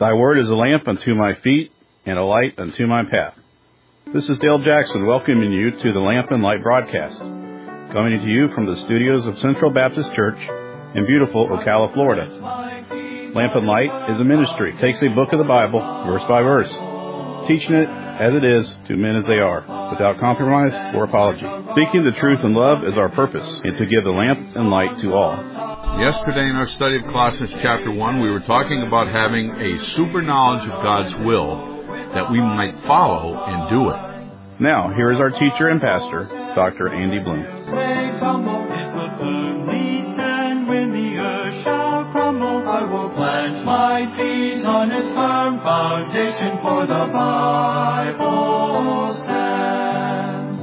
Thy word is a lamp unto my feet and a light unto my path. This is Dale Jackson welcoming you to the Lamp and Light broadcast, coming to you from the studios of Central Baptist Church in beautiful Ocala, Florida. Lamp and Light is a ministry. It takes a book of the Bible, verse by verse, teaching it as it is to men as they are, without compromise or apology. Speaking the truth in love is our purpose, and to give the lamp and light to all. Yesterday in our study of Colossians chapter 1, we were talking about having a super knowledge of God's will that we might follow and do it. Now, here is our teacher and pastor, Dr. Andy Bloom. I will plant my feet on its firm foundation, for the Bible stands.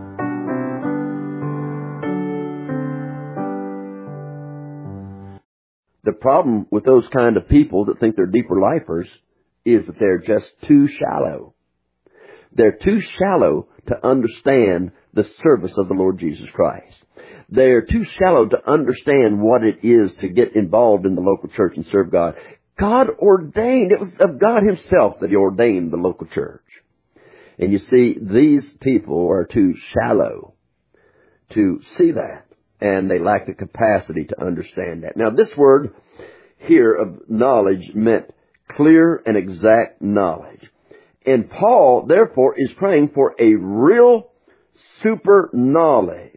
The problem with those kind of people that think they're deeper lifers is that they're just too shallow. They're too shallow to understand the service of the Lord Jesus Christ. They're too shallow to understand what it is to get involved in the local church and serve God. God ordained, it was of God Himself that He ordained the local church. And you see, these people are too shallow to see that, and they lack the capacity to understand that. Now, this word here of knowledge meant clear and exact knowledge. And Paul, therefore, is praying for a real super knowledge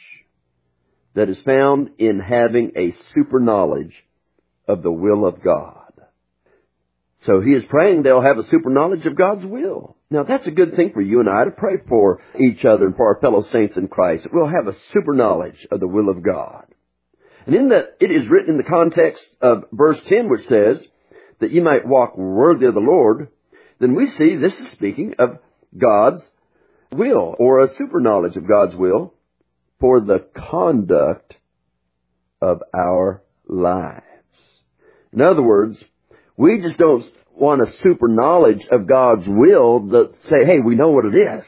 that is found in having a super knowledge of the will of God. So he is praying they'll have a super knowledge of God's will. Now, that's a good thing for you and I to pray for each other and for our fellow saints in Christ. We'll have a super knowledge of the will of God. And in that, it is written in the context of verse 10, which says that you might walk worthy of the Lord. Then we see this is speaking of God's will, or a super knowledge of God's will for the conduct of our lives. In other words, we just don't want a super knowledge of God's will that say, hey, we know what it is.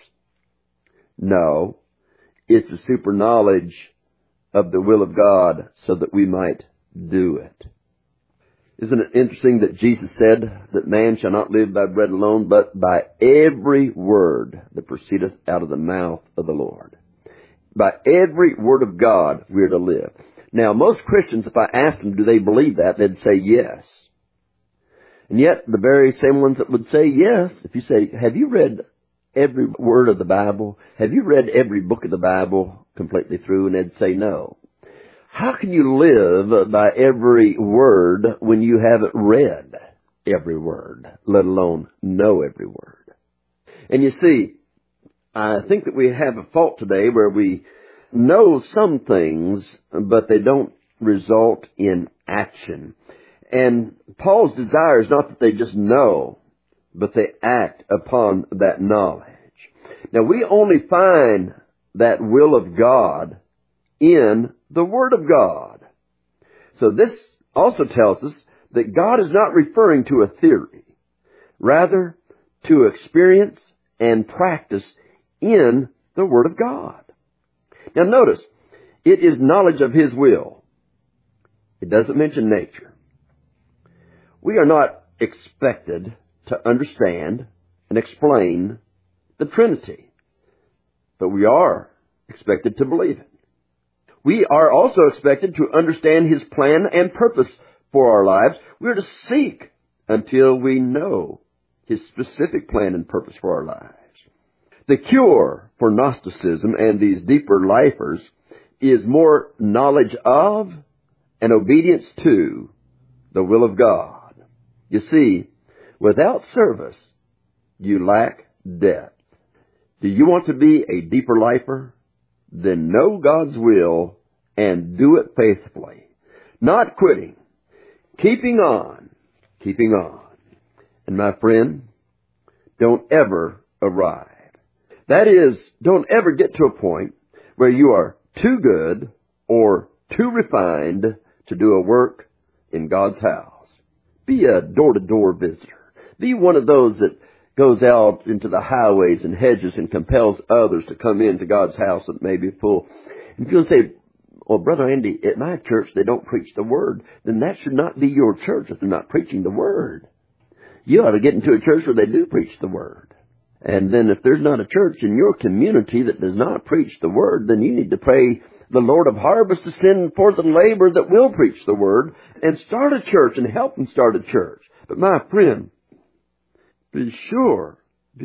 No, it's a super knowledge of the will of God so that we might do it. Isn't it interesting that Jesus said that man shall not live by bread alone, but by every word that proceedeth out of the mouth of the Lord? By every word of God we are to live. Now, most Christians, if I ask them, do they believe that, they'd say yes. And yet, the very same ones that would say yes, if you say, have you read every word of the Bible? Have you read every book of the Bible completely through? And they'd say no. How can you live by every word when you haven't read every word, let alone know every word? And you see, I think that we have a fault today where we know some things, but they don't result in action. And Paul's desire is not that they just know, but they act upon that knowledge. Now, we only find that will of God in the Word of God. So this also tells us that God is not referring to a theory, rather to experience and practice in the Word of God. Now notice, it is knowledge of His will. It doesn't mention nature. We are not expected to understand and explain the Trinity, but we are expected to believe it. We are also expected to understand His plan and purpose for our lives. We are to seek until we know His specific plan and purpose for our lives. The cure for Gnosticism and these deeper lifers is more knowledge of and obedience to the will of God. You see, without service, you lack depth. Do you want to be a deeper lifer? Then know God's will and do it faithfully. Not quitting. Keeping on. And my friend, don't ever arrive. That is, don't ever get to a point where you are too good or too refined to do a work in God's house. Be a door-to-door visitor. Be one of those that goes out into the highways and hedges and compels others to come into God's house that may be full. If you'll say, well, Brother Andy, at my church they don't preach the Word, then that should not be your church if they're not preaching the Word. You ought to get into a church where they do preach the Word. And then if there's not a church in your community that does not preach the Word, then you need to pray the Lord of harvest to send forth a laborer that will preach the Word and start a church and help them start a church. But my friend, be sure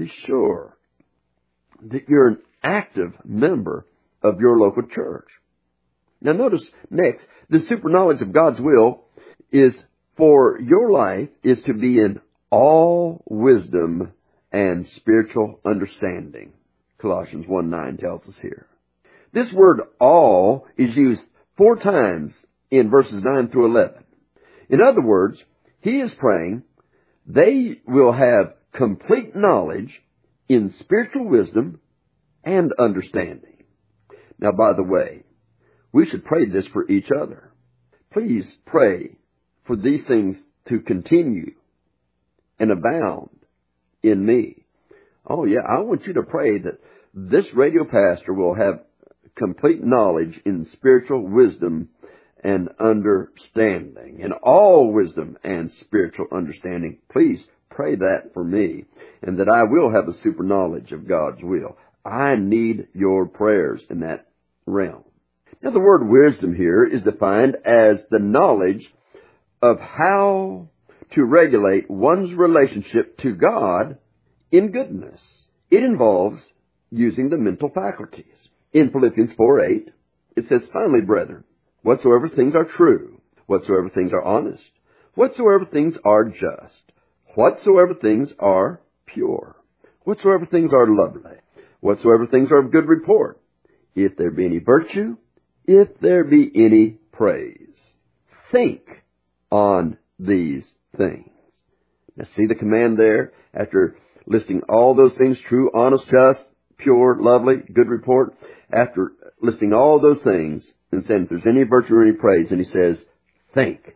that you're an active member of your local church. Now notice next, the super knowledge of God's will is for your life is to be in all wisdom and spiritual understanding. Colossians 1:9 tells us here. This word all is used 4 times in verses 9 through 11. In other words, he is praying they will have complete knowledge in spiritual wisdom and understanding. Now, by the way, we should pray this for each other. Please pray for these things to continue and abound in me. Oh yeah, I want you to pray that this radio pastor will have complete knowledge in spiritual wisdom and understanding. In all wisdom and spiritual understanding. Please pray that for me, and that I will have a super knowledge of God's will. I need your prayers in that realm. Now, the word wisdom here is defined as the knowledge of how to regulate one's relationship to God in goodness. It involves using the mental faculties. In Philippians 4:8, it says, "Finally, brethren, whatsoever things are true, whatsoever things are honest, whatsoever things are just, whatsoever things are pure, whatsoever things are lovely, whatsoever things are of good report, if there be any virtue, if there be any praise, think on these things." Now see the command there, after listing all those things, true, honest, just, pure, lovely, good report, after listing all those things and saying if there's any virtue or any praise, and he says, think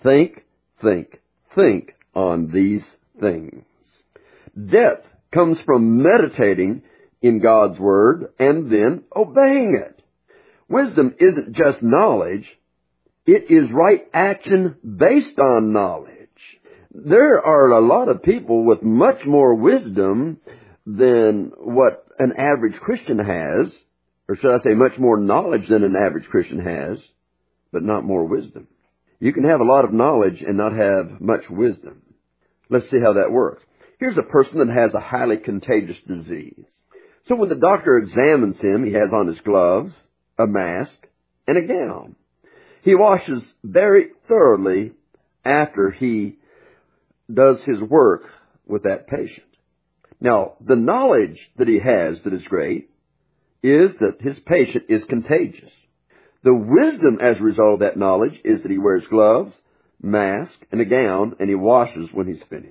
on these things. Depth comes from meditating in God's Word and then obeying it. Wisdom isn't just knowledge. It is right action based on knowledge. There are a lot of people with much more wisdom than what an average Christian has, or should I say much more knowledge than an average Christian has, but not more wisdom. You can have a lot of knowledge and not have much wisdom. Let's see how that works. Here's a person that has a highly contagious disease. So when the doctor examines him, he has on his gloves, a mask, and a gown. He washes very thoroughly after he does his work with that patient. Now, the knowledge that he has that is great is that his patient is contagious. The wisdom as a result of that knowledge is that he wears gloves, mask, and a gown, and he washes when he's finished.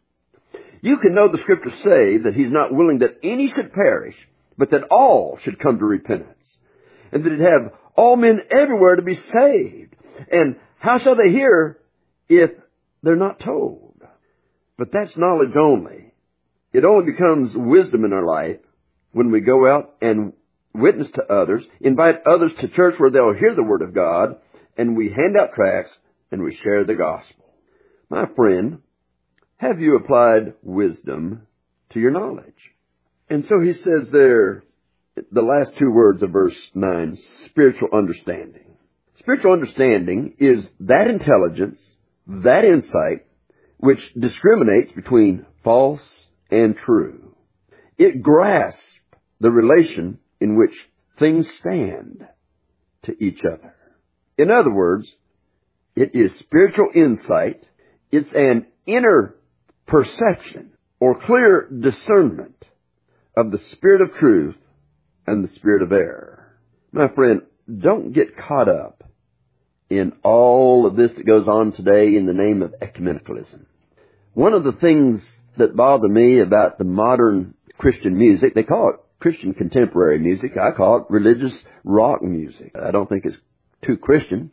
You can know the Scriptures say that he's not willing that any should perish, but that all should come to repentance, and that he'd have all men everywhere to be saved. And how shall they hear if they're not told? But that's knowledge only. It only becomes wisdom in our life when we go out and witness to others, invite others to church where they'll hear the Word of God, and we hand out tracts and we share the gospel. My friend, have you applied wisdom to your knowledge? And so he says there, the last 2 words of verse 9, spiritual understanding. Spiritual understanding is that intelligence, that insight, which discriminates between false and true. It grasps the relation in which things stand to each other. In other words, it is spiritual insight. It's an inner perception or clear discernment of the spirit of truth and the spirit of error. My friend, don't get caught up in all of this that goes on today in the name of ecumenicalism. One of the things that bother me about the modern Christian music, they call it Christian contemporary music. I call it religious rock music. I don't think it's too Christian.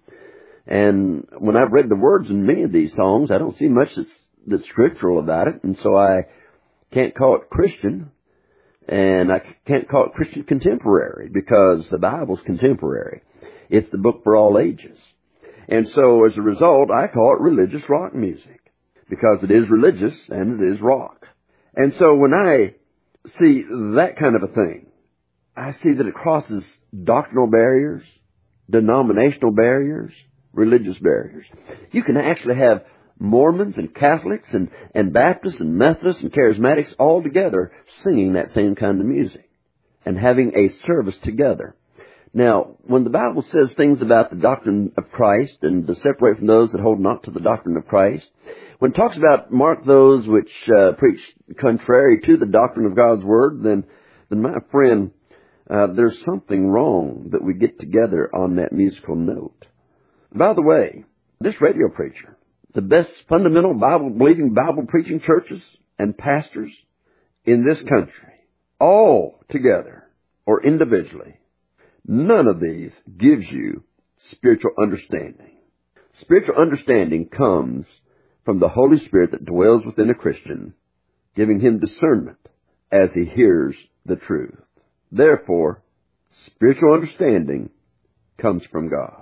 And when I've read the words in many of these songs, I don't see much that's scriptural about it. And so I can't call it Christian. And I can't call it Christian contemporary because the Bible's contemporary. It's the book for all ages. And so as a result, I call it religious rock music. because it is religious and it is rock. And so when I see that kind of a thing, I see that it crosses doctrinal barriers, denominational barriers, religious barriers. You can actually have Mormons and Catholics and Baptists and Methodists and Charismatics all together singing that same kind of music and having a service together. Now, when the Bible says things about the doctrine of Christ and to separate from those that hold not to the doctrine of Christ, when it talks about mark those which preach contrary to the doctrine of God's Word, then my friend, there's something wrong that we get together on that musical note. By the way, this radio preacher, the best fundamental Bible-believing, Bible-preaching churches and pastors in this country, all together or individually, none of these gives you spiritual understanding. Spiritual understanding comes from the Holy Spirit that dwells within a Christian, giving him discernment as he hears the truth. Therefore, spiritual understanding comes from God.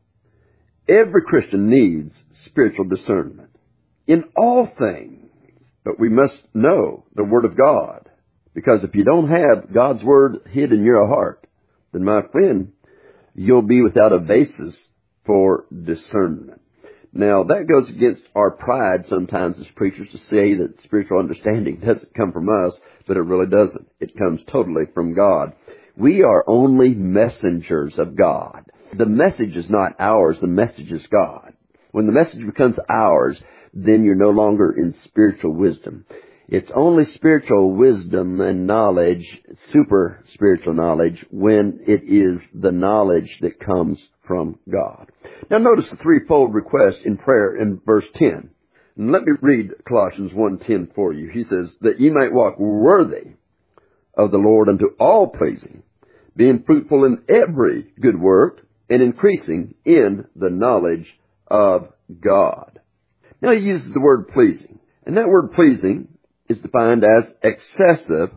Every Christian needs spiritual discernment in all things, but we must know the Word of God, because if you don't have God's Word hid in your heart, then my friend, you'll be without a basis for discernment. Now, that goes against our pride sometimes as preachers to say that spiritual understanding doesn't come from us, but it really doesn't. It comes totally from God. We are only messengers of God. The message is not ours, the message is God. When the message becomes ours, then you're no longer in spiritual wisdom. It's only spiritual wisdom and knowledge, super spiritual knowledge, when it is the knowledge that comes from God. Now notice the threefold request in prayer in verse 10. And let me read Colossians 1:10 for you. He says, that ye might walk worthy of the Lord unto all pleasing, being fruitful in every good work, and increasing in the knowledge of God. Now he uses the word pleasing. And that word pleasing is defined as excessive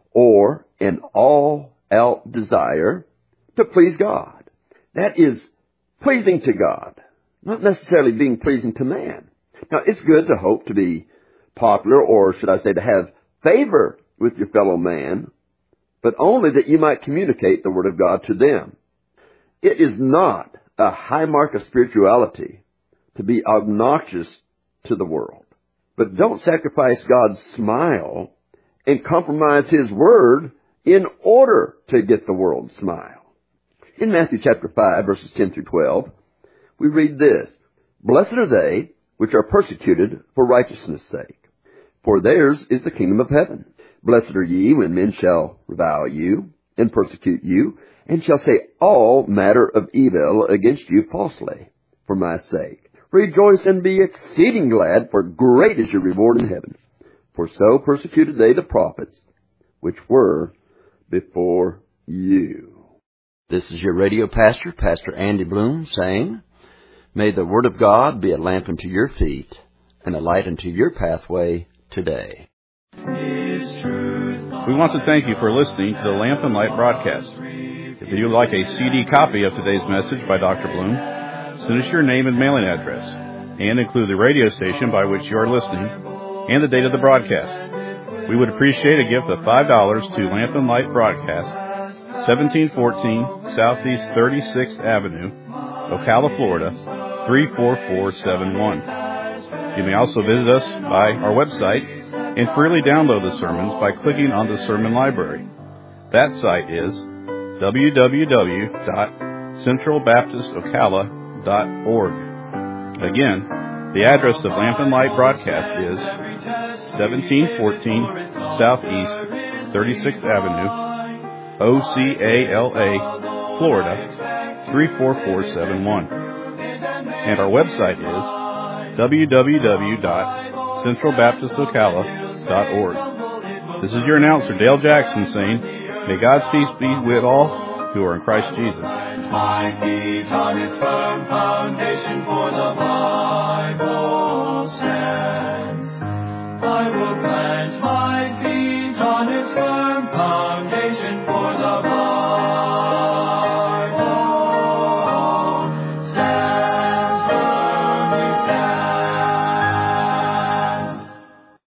or an all-out desire to please God. That is pleasing to God, not necessarily being pleasing to man. Now, it's good to hope to be popular, or should I say to have favor with your fellow man, but only that you might communicate the Word of God to them. It is not a high mark of spirituality to be obnoxious to the world. But don't sacrifice God's smile and compromise His Word in order to get the world's smile. In Matthew chapter 5, verses 10 through 12, we read this, Blessed are they which are persecuted for righteousness' sake, for theirs is the kingdom of heaven. Blessed are ye when men shall revile you, and persecute you, and shall say all manner of evil against you falsely, for my sake. Rejoice and be exceeding glad, for great is your reward in heaven. For so persecuted they the prophets, which were before you. This is your radio pastor, Pastor Andy Bloom, saying, May the Word of God be a lamp unto your feet and a light unto your pathway today. We want to thank you for listening to the Lamp and Light broadcast. If you would like a CD copy of today's message by Dr. Bloom, send us your name and mailing address, and include the radio station by which you are listening and the date of the broadcast. We would appreciate a gift of $5 to Lamp and Light Broadcast, 1714 Southeast 36th Avenue, Ocala, Florida, 34471. You may also visit us by our website and freely download the sermons by clicking on the Sermon Library. That site is www.centralbaptistocala.org. Again, the address of Lamp and Light Broadcast is 1714 Southeast 36th Avenue, Ocala, Florida, 34471. And our website is www.centralbaptistocala.org. This is your announcer, Dale Jackson, saying, May God's peace be with all who are in Christ Jesus. My feet on its firm foundation, for the Bible stands. I will plant